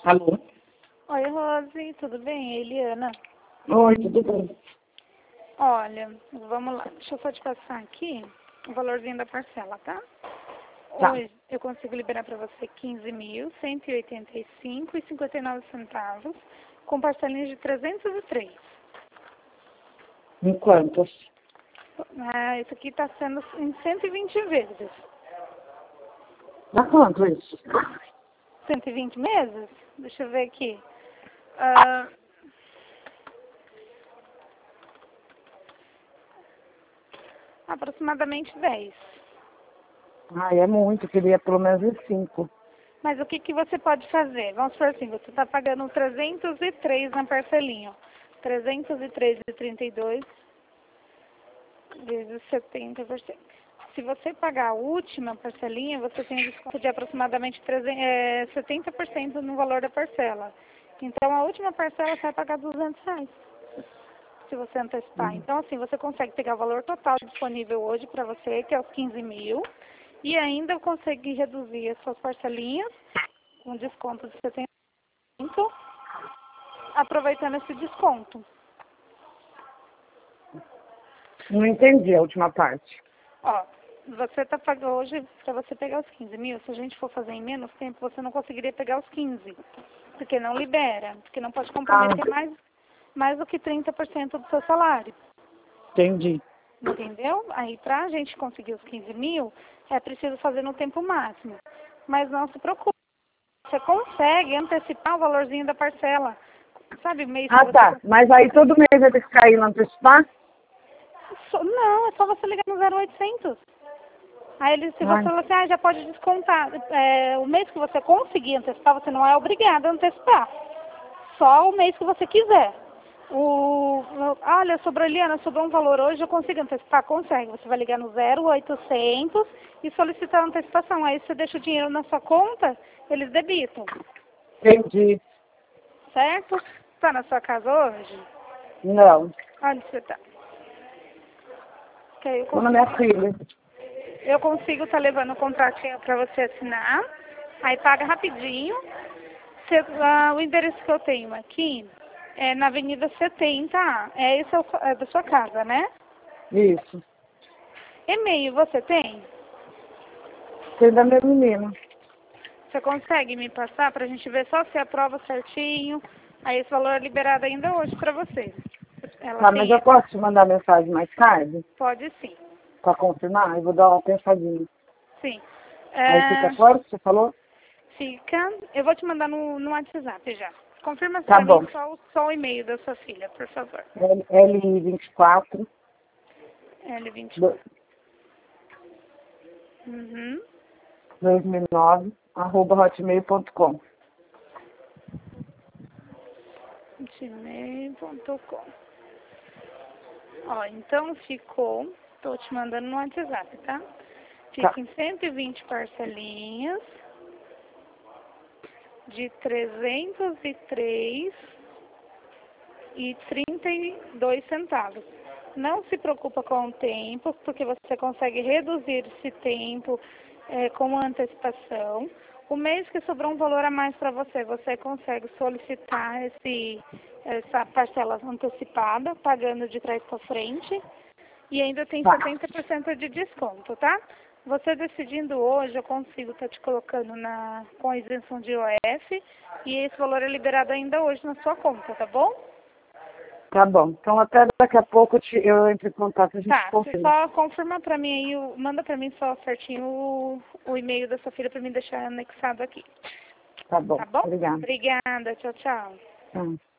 Alô? Oi, Rose, tudo bem? É Eliana. Oi, tudo bem? Olha, vamos lá. Deixa eu só te passar aqui o valorzinho da parcela, tá? Tá. Hoje eu consigo liberar para você 15.185,59 com parcelinhas de 303. Em quantos? Isso aqui está sendo em 120 vezes. Dá quanto isso? 120 meses? Deixa eu ver aqui. Ah, aproximadamente 10. Ai, é muito, queria pelo menos uns 5. Mas o que que você pode fazer? Vamos supor assim, você está pagando 303 na parcelinha. 303,32 vezes 70%. Se você pagar a última parcelinha, você tem um desconto de aproximadamente 70% no valor da parcela. Então, a última parcela você vai pagar R$ 200, se você antecipar. Então, assim, você consegue pegar o valor total disponível hoje para você, que é os 15 mil, e ainda consegue reduzir as suas parcelinhas com desconto de 70%, aproveitando esse desconto. Não entendi a última parte. Ó, você está pagando hoje para você pegar os 15 mil. Se a gente for fazer em menos tempo, você não conseguiria pegar os 15, porque não libera, porque não pode comprometer mais do que 30% do seu salário. Entendi. Entendeu? Aí, para a gente conseguir os 15 mil, é preciso fazer no tempo máximo. Mas não se preocupe, você consegue antecipar o valorzinho da parcela. Sabe, mês que Ah, você... tá. Mas aí todo mês vai ter que cair no antecipar? Não, é só você ligar no 0800. Aí ele, se você Ai, falar assim, já pode descontar. O mês que você conseguir antecipar, você não é obrigado a antecipar. Só o mês que você quiser. Olha, Eliana, sobrou um valor hoje, eu consigo antecipar? Consegue. Você vai ligar no 0800 e solicitar a antecipação. Aí você deixa o dinheiro na sua conta, eles debitam. entendi. Certo? Tá na sua casa hoje? Não. Onde você tá? Que aí Tô na minha filha. eu consigo estar levando o contratinho para você assinar. Aí paga rapidinho. O endereço que eu tenho aqui é na Avenida 70A. Esse é da sua casa, né? Isso. E-mail você tem? Tem da minha menina. Você consegue me passar para a gente ver só se aprova certinho? Aí esse valor é liberado ainda hoje para você. Ela Tá, mas tem, eu posso te mandar mensagem mais tarde? pode sim. Pra confirmar? Eu vou dar uma pensadinha. Sim. Aí fica claro o que você falou? Fica. Eu vou te mandar no WhatsApp já. Confirma Tá para mim bom. só o e-mail da sua filha, por favor. L24 L24. Uhum. 2009 @hotmail.com. gmail.com. Ó, então ficou. Tô te mandando no WhatsApp, tá? Tá. Fica em 120 parcelinhas de 303,32. Não se preocupa com o tempo, porque você consegue reduzir esse tempo com antecipação. O mês que sobrou um valor a mais para você, você consegue solicitar essa parcela antecipada, pagando de trás para frente, e ainda tem Tá. 70% de desconto, tá? Você decidindo hoje, eu consigo estar te colocando com a isenção de IOF, e esse valor é liberado ainda hoje na sua conta, tá bom? Tá bom. Então até daqui a pouco eu entro em contato e a gente Tá, você confirma. só confirma pra mim aí, manda pra mim só certinho o e-mail da sua filha pra mim deixar anexado aqui. Tá bom. Tá bom? Obrigada. Obrigada, tchau, tchau. Tá.